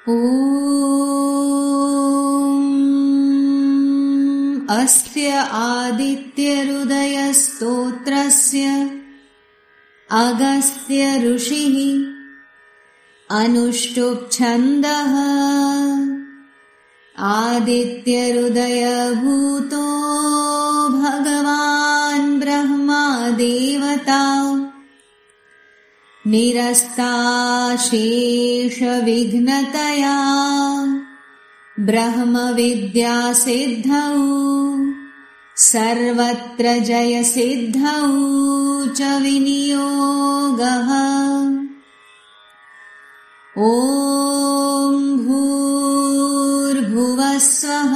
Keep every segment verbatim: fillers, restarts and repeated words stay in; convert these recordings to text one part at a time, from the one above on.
ॐ अस्य आदित्यहृदयस्तोत्रस्य अगस्त्य ऋषिः अनुष्टुप् छन्दः आदित्यहृदयभूतो भगवान् ब्रह्मा देवता निरस्ताशेषविघ्नतया ब्रह्मविद्यासिद्धौ सर्वत्र जयसिद्धौ च विनियोगः। ॐ भूर्भुवः स्वः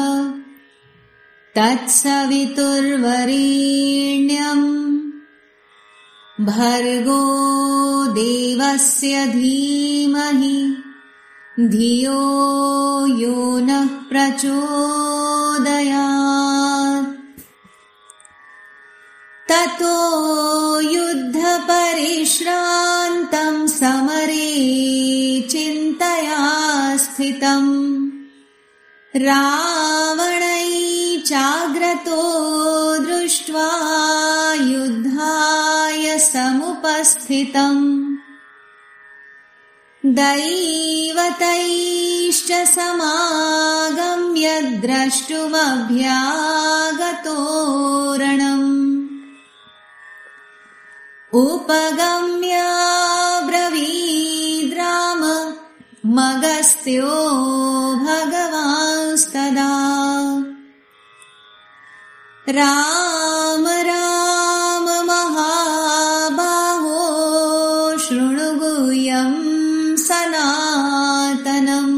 तत्सवितुर्वरेण्यम् भर्गो देवस्य धीमहि धियो यो नः प्रचोदयात्। ततो युद्धपरिश्रान्तं समरे चिन्तया स्थितम् रावणैश्चाग्रतो दृष्ट्वा युद्धाय समुपस्थितम् दैवतैश्च समागम्य द्रष्टुमभ्यागतोरणम् उपगम्य ब्रवीद्राम मगस्त्यो भगवांस्तदा राम राम महाबाहो शृणु गुह्यं सनातनम्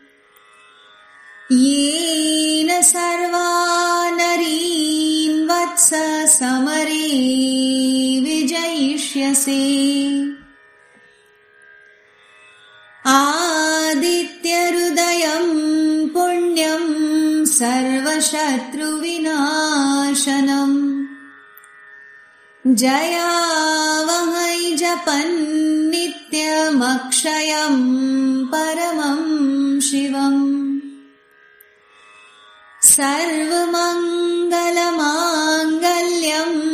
येन सर्वा नरीन् वत्स समरे विजयिष्यसे। आदित्यहृदयं पुण्यं सर्वशत्रुविनाशनम् जयावहै जपन्नित्यमक्षयं परमं शिवम् सर्वमङ्गलमाङ्गल्यं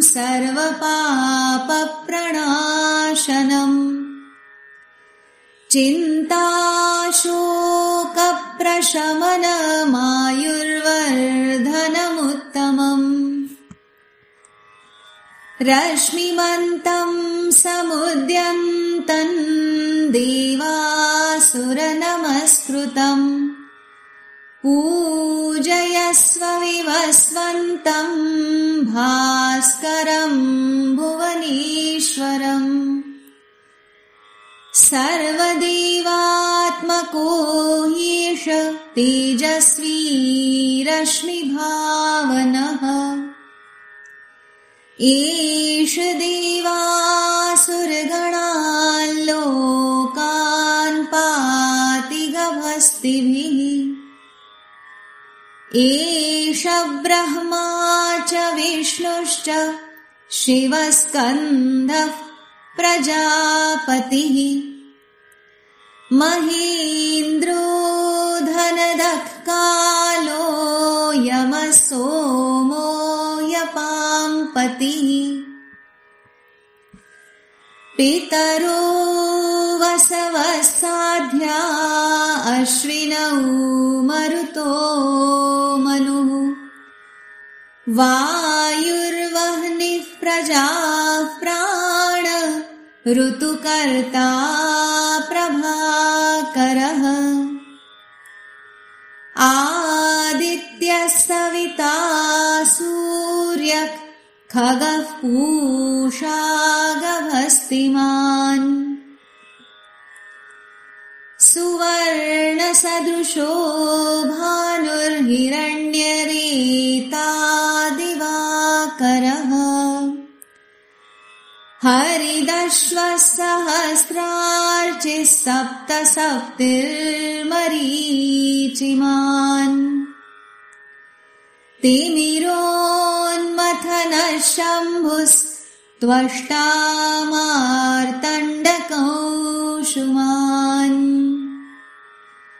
सर्वपापप्रणाशनम् चिन्ताशोकप्रशमनमायुर्वर्धनमुत्तमम् रश्मिमन्तं समुद्यन्तन् देवासुरनमस्कृतम् पूजयस्व विवस्वन्तं भास्करं भुवनेश्वरम् सर्वदेवात्मको ह्येष तेजस्वी रश्मिभावनः एष देवासुरगणान् लोकान् पाति गभस्तिभिः एष ब्रह्मा च विष्णुश्च शिवस्कन्धः प्रजापतिः महेन्द्रो धनदः कालो यमः सोमो यपाम्पतिः पितरो वसवः साध्या अश्विनौ मरुतो मनुः वायुर्वह्निः प्रजाः प्राण ऋतुकर्ता प्रभाकरः आदित्यः सविता सूर्यः खगः पूषा गभस्तिमान् सुवर्णसदृशो भानुर्हिरण्यरेता दिवाकरः हरिदश्वः सहस्रार्चिः सप्त सप्तिर्मरीचिमान् तिमिरोन्मथनः शम्भुस्त्वष्टा मार्तण्डकौशुमान्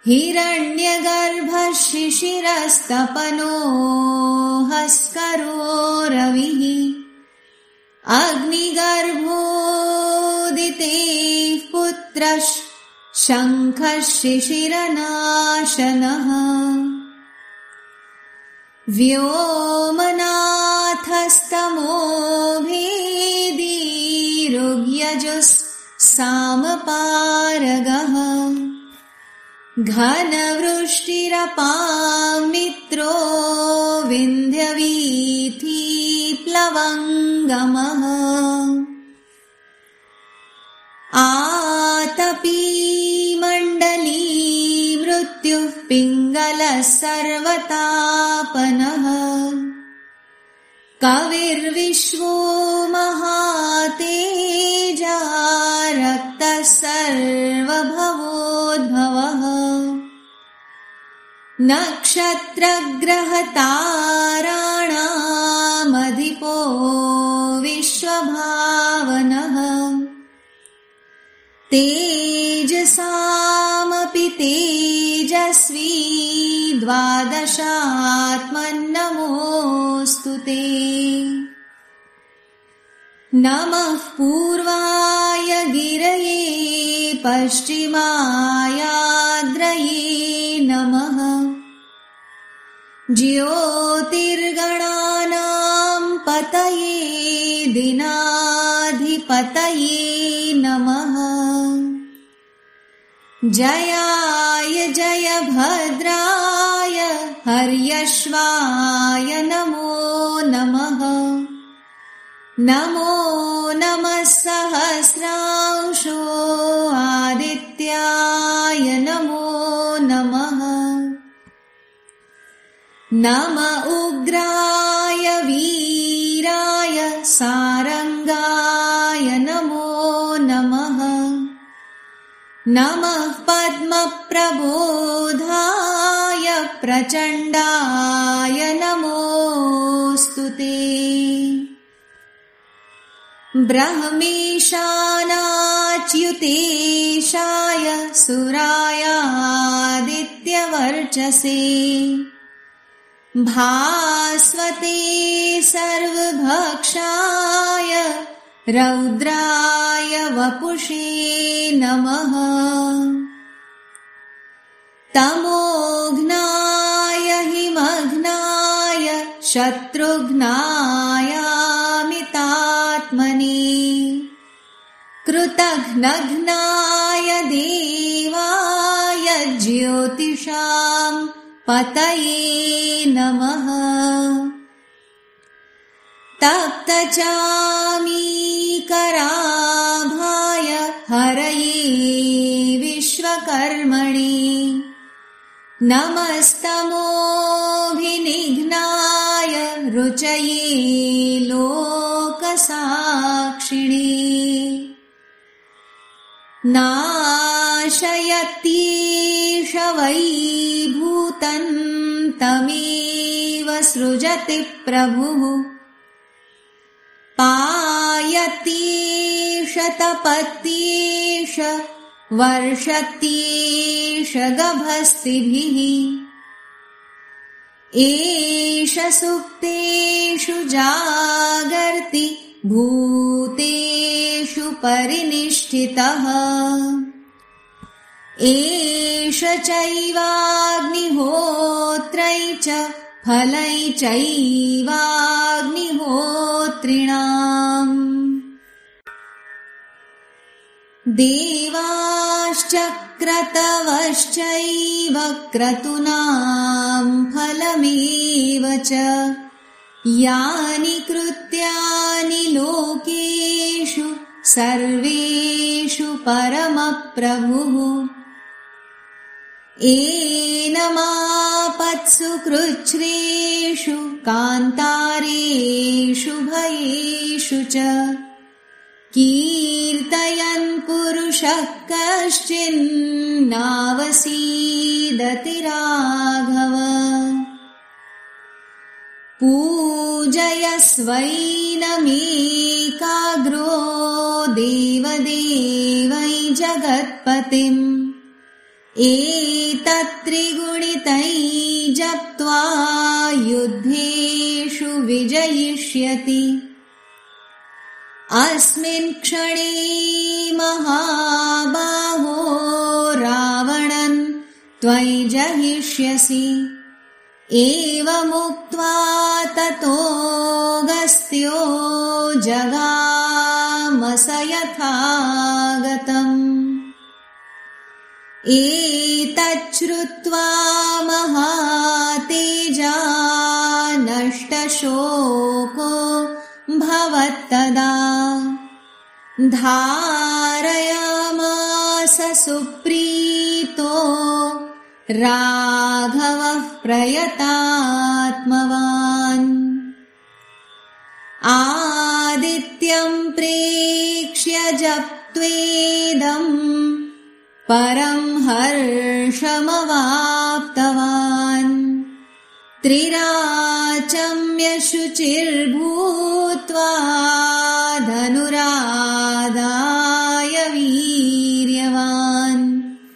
हिरण्यगर्भः शिशिरस्तपनो हस्करो रविः अग्निगर्भोदितेः पुत्रः शङ्खः शिशिरनाशनः व्योमनाथस्तमो भेदी ऋग्यजुः सामपारगः घनवृष्टिरपां मित्रो विन्ध्यवीथी प्लवङ्गमः आतपी मण्डली मृत्युः पिङ्गलः सर्वतापनः कविर्विश्वो महातेजा रक्तः सर्वभवोद्भवः नक्षत्रग्रहताराणामधिपो विश्वभावनः तेजसामपि तेजस्वी द्वादशात्मन्नमोऽस्तु ते नमः पूर्वाय गिरये पश्चिमायाद्रये नमः ज्योतिर्गणानां पतये दिनाधिपतये नमः जयाय जयभद्राय हर्यश्वाय नमो नमः नमो नमः सहस्रांशो आदित्याय नमो नमः नम उग्राय वीराय सारंगाय नमो नमः नमः पद्मप्रबोधाय प्रचण्डाय नमोऽस्तु ते ब्रह्मेशानाच्युतेशाय सुरायादित्यवर्चसे भास्वते सर्वभक्षाय रौद्राय वपुषे नमः तमोघ्नाय हिमघ्नाय शत्रुघ्नायामितात्मने कृतघ्नघ्नाय देवाय ज्योतिषां पतये नमः तप्तचामीकराभाय हरये विश्वकर्मणे नमस्तमोभिनिघ्नाय रुचये लोकसाक्षिणे नाशयत्येष वै भूतं तमेव सृजति प्रभुः पायत्येष तपत्येष वर्षत्येष गभस्तिभिः एष सुप्तेषु जागर्ति भूतेषु परिनिष्ठितः एष चैवाग्निहोत्रै च फलै चैवाग्निहोत्रिणाम् देवाश्च क्रतवश्चैव क्रतूनां फलमेव च यानि कृत्यानि लोकेषु सर्वेषु परमप्रभुः एनमापत्सु कृच्छ्रेषु कान्तारेषु भयेषु च कीर्तयन् पुरुषः कश्चिन्नावसीदति राघव पूजयस्वैनमेकाग्रो देवदेवै जगत्पतिम् एतत्त्रिगुणितै जप्त्वा युद्धेषु विजयिष्यति। अस्मिन् क्षणे महाबाहो रावणन् त्वयि जहिष्यसि। एवमुक्त्वा ततोऽगस्त्यो जगामस यथागतम्। एतच्छ्रुत्वा महातेजा नष्टशोको भवत्तदा। धारयामास सुप्रीतो राघवः प्रयतात्मवान्। आदित्यं प्रेक्ष्य जप्त्वेदम् परं हर्षमवाप्तवान्। त्रिराचम्य शुचिर्भूत्वा धनुरादाय वीर्यवान्।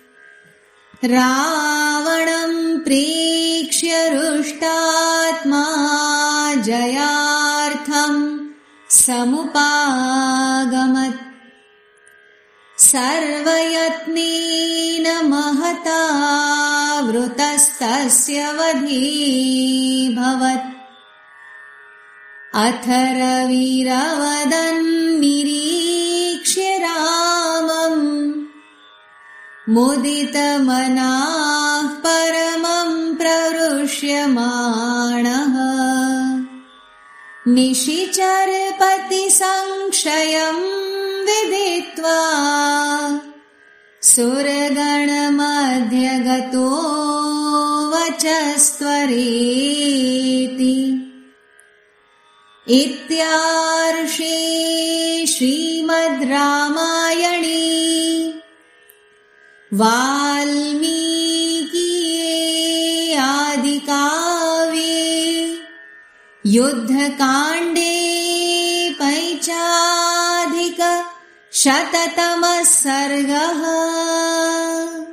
रावणं प्रेक्ष्य रुष्टात्मा जयार्थं समुपागमत्। सर्वयत्नेन महता वृतस्तस्य वधेऽभवत्। अथ रविरवदन्निरीक्ष्य रामम् मुदितमनाः परमं प्रहृष्यमाणः। निशिचरपतिसंशयं विदित्वा सुरगणमध्यगतो वचस्त्वरेति। इत्यार्षे श्रीमद् रामायणे वाल्मीकीये आदिकाव्ये युद्धकाण्डे पैचाधिक शततमः सर्गः।